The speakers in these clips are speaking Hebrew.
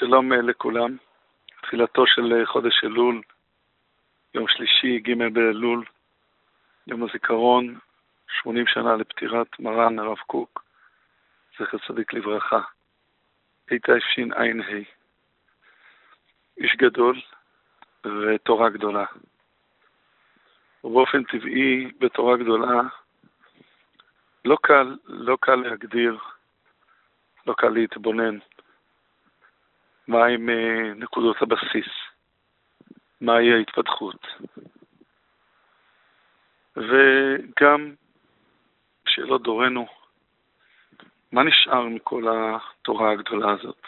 שלום לכולם. תחילתו של חודש אלול, יום שלישי, ג' באלול, יום הזיכרון, 80 שנה לפטירת מרן הרב קוק, זכר צדיק לברכה. תשע"ה. איש גדול ותורה גדולה. ובאופן טבעי בתורה גדולה לא קל להגדיר, לא קל להתבונן מהם נקודות הבסיס, מהי ההתפתחות. וגם שאלות דורנו, מה נשאר מכל התורה הגדולה הזאת?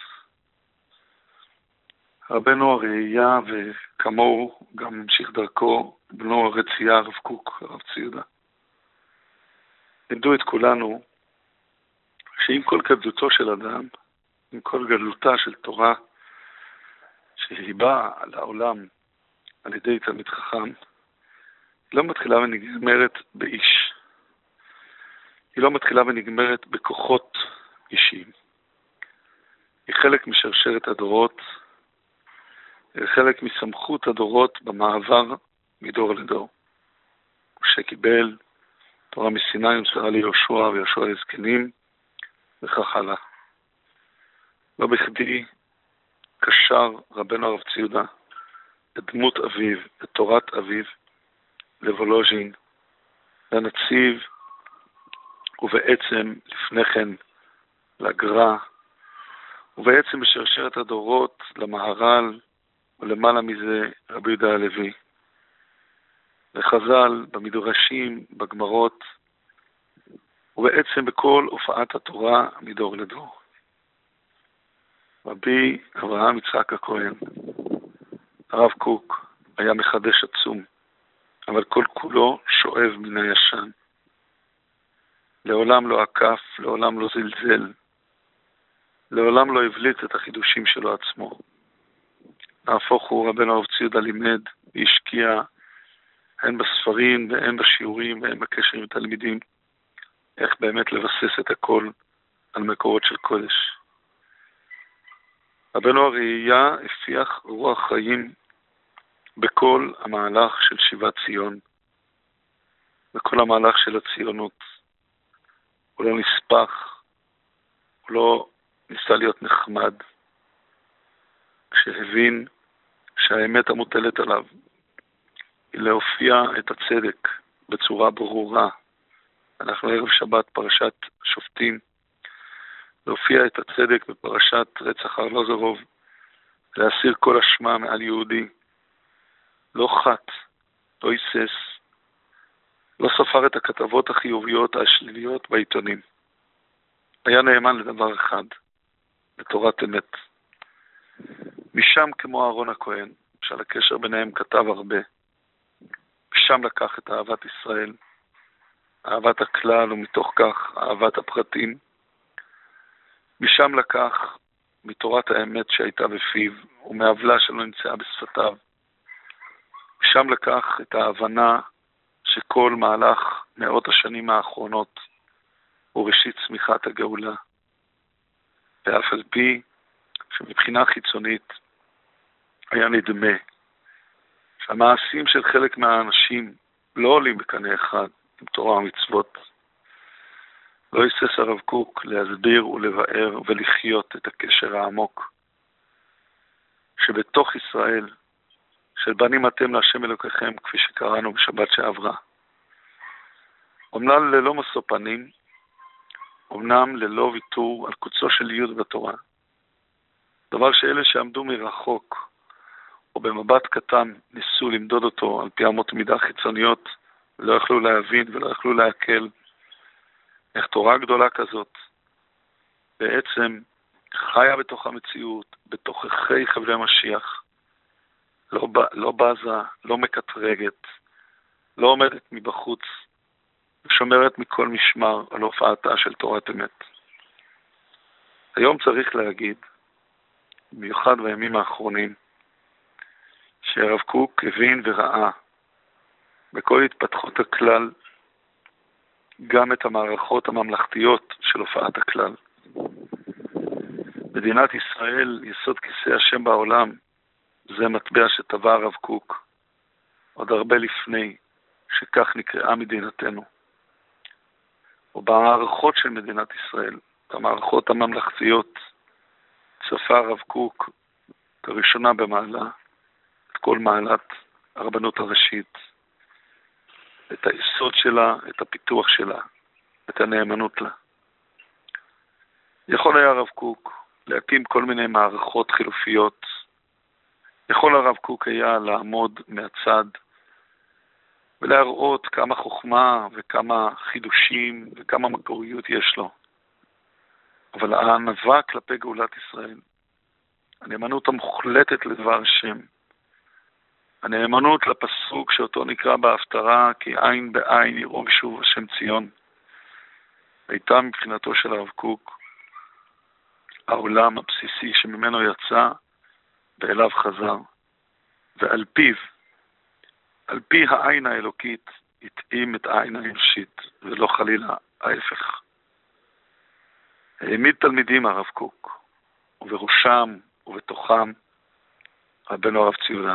רבנו הראייה וכמוהו גם המשיך דרכו בנו הרצייה הרב קוק, הרב ציודה. לימדו את כולנו שעם כל גדלותו של אדם, עם כל גדלותה של תורה שהיא באה לעולם על ידי תלמיד חכם, היא לא מתחילה ונגמרת באיש. היא לא מתחילה ונגמרת בכוחות אישיים. היא חלק משרשרת הדורות, היא חלק מסמכות הדורות במעבר מדור לדור. שקיבל תורה מסיני ומסרה ליהושע ויהושע לזקנים וכך הלאה. לא בכדי קשר רבנו הרב ציודה את דמות אביו, את תורת אביו, לוולוז'ין, לנציב, ובעצם לפני כן לגר"א, ובעצם בשרשרת הדורות למהר"ל, ולמעלה מזה רבי יהודה הלוי, לחז"ל, במדרשים, בגמרות, ובעצם בכל הופעת התורה מדור לדור. רבי אברהם יצחק הכהן, הרב קוק, היה מחדש עצום, אבל כל כולו שואב מן הישן. לעולם לא עקף, לעולם לא זלזל, לעולם לא הבליט את החידושים שלו עצמו. נהפוך הוא, רבנו הרב ציודה לימד והשקיע הן בספרים והן בשיעורים והן בקשר עם תלמידים, איך באמת לבסס את הכל על מקורות של קודש. רבנו הראייה הפיח רוח חיים בכל המהלך של שיבת ציון, בכל המהלך של הציונות. הוא לא נספח, הוא לא ניסה להיות נחמד, כשהבין שהאמת המוטלת עליו היא להופיע את הצדק בצורה ברורה. אנחנו ערב שבת פרשת שופטים, להופיע את הצדק בפרשת רצח ארלוזורוב, להסיר כל אשמה מעל יהודי, לא חת, לא היסס, לא ספר את הכתבות החיוביות השליליות בעיתונים. היה נאמן לדבר אחד, לתורת אמת. משם כמו אהרון הכהן, שעל הקשר ביניהם כתב הרבה, משם לקח את אהבת ישראל, אהבת הכלל ומתוך כך אהבת הפרטים. משם לקח מתורת האמת שהייתה בפיו ומהבלה שלא נמצאה בשפתיו. משם לקח את ההבנה שכל מהלך מאות השנים האחרונות הוא ראשית צמיחת הגאולה. ואף על פי שמבחינה חיצונית היה נדמה שהמעשים של חלק מהאנשים לא עולים בקנה אחד עם תורה ומצוות, לא היסס הרב קוק להסביר ולבאר ולחיות את הקשר העמוק שבתוך ישראל, של בנים אתם להשם אלוקיכם, כפי שקראנו בשבת שעברה. אומנם ללא משוא פנים, אומנם ללא ויתור על קוצו של יוד בתורה, דבר שאלה שעמדו מרחוק או במבט קטן ניסו למדוד אותו על פי אמות מידה חיצוניות, לא יכלו להבין ולא יכלו להקל איך תורה גדולה כזאת בעצם חיה בתוך המציאות, בתוככי חבלי משיח, לא בזה, לא מקטרגת, לא עומדת מבחוץ, ושומרת מכל משמר על הופעתה של תורת אמת. היום צריך להגיד, במיוחד בימים האחרונים, שהרב קוק הבין וראה בכל התפתחות הכלל גם את המערכות הממלכתיות של הופעת הכלל. מדינת ישראל, יסוד כיסא השם בעולם, זה מטבע שטבע הרב קוק, עוד הרבה לפני שכך נקראה מדינתנו. ובמערכות של מדינת ישראל, במערכות הממלכתיות, צפה הרב קוק כראשונה במעלה, את כל מעלת הרבנות הראשית, את היסוד שלה, את הפיתוח שלה, את הנאמנות לה. יכול היה הרב קוק להקים כל מיני מערכות חילופיות. יכול הרב קוק היה לעמוד מהצד ולהראות כמה חוכמה וכמה חידושים וכמה מקוריות יש לו. אבל הענווה כלפי גאולת ישראל, הנאמנות המוחלטת לדבר השם, הנאמנות לפסוק שאותו נקרא בהפטרה, כי עין בעין ירום שוב השם ציון, הייתה מבחינתו של הרב קוק העולם הבסיסי שממנו יצא ואליו חזר, ועל פיו, על פי העין האלוקית, התאים את העין האנושית, ולא חלילה ההפך. העמיד תלמידים הרב קוק, ובראשם ובתוכם רבנו הרב ציודה.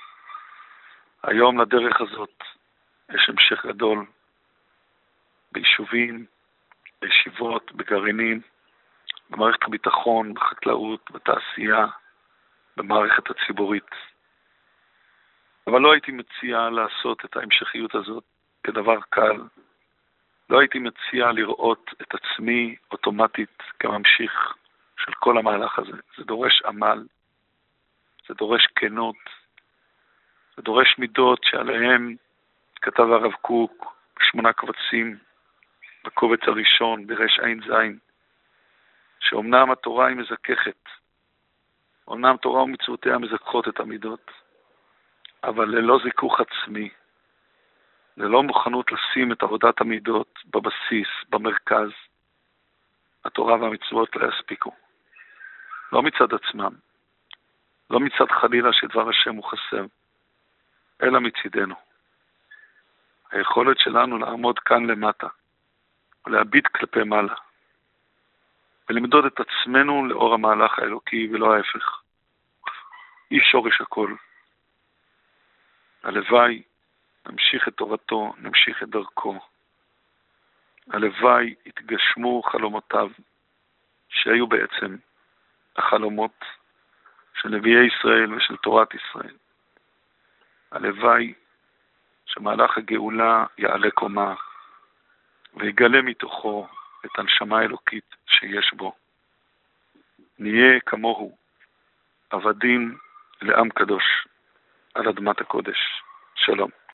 היום לדרך הזאת יש המשך גדול ביישובים, בישיבות, בגרעינים, במערכת הביטחון, בחקלאות, בתעשייה, במערכת הציבורית. אבל לא הייתי מציע לעשות את ההמשכיות הזאת כדבר קל. לא הייתי מציע לראות את עצמי אוטומטית כממשיך של כל המהלך הזה. זה דורש עמל, זה דורש כנות, זה דורש מידות שעליהם כתב הרב קוק 8 קבצים בקובץ הראשון, ברש עין זין, שאומנם התורה היא מזככת, אומנם תורה ומצוותיה מזכחות את המידות, אבל ללא זיכוך עצמי, ללא מוכנות לשים את עבודת המידות בבסיס, במרכז, התורה והמצוות לא יספיקו. לא מצד עצמם, לא מצד חלילה שדבר השם הוא חסר, אלא מצידנו. היכולת שלנו לעמוד כאן למטה, ולהביט כלפי מעלה, ולמדוד את עצמנו לאור המהלך האלוקי ולא ההפך. היא שורש הכל. הלוואי נמשיך את תורתו, נמשיך את דרכו. הלוואי יתגשמו חלומותיו, שהיו בעצם החלומות של נביאי ישראל ושל תורת ישראל. הלוואי שמהלך הגאולה יעלה קומה, ויגלה מתוכו את הנשמה האלוקית שיש בו. נהיה כמוהו, עבדים לעם קדוש, על אדמת הקודש. שלום.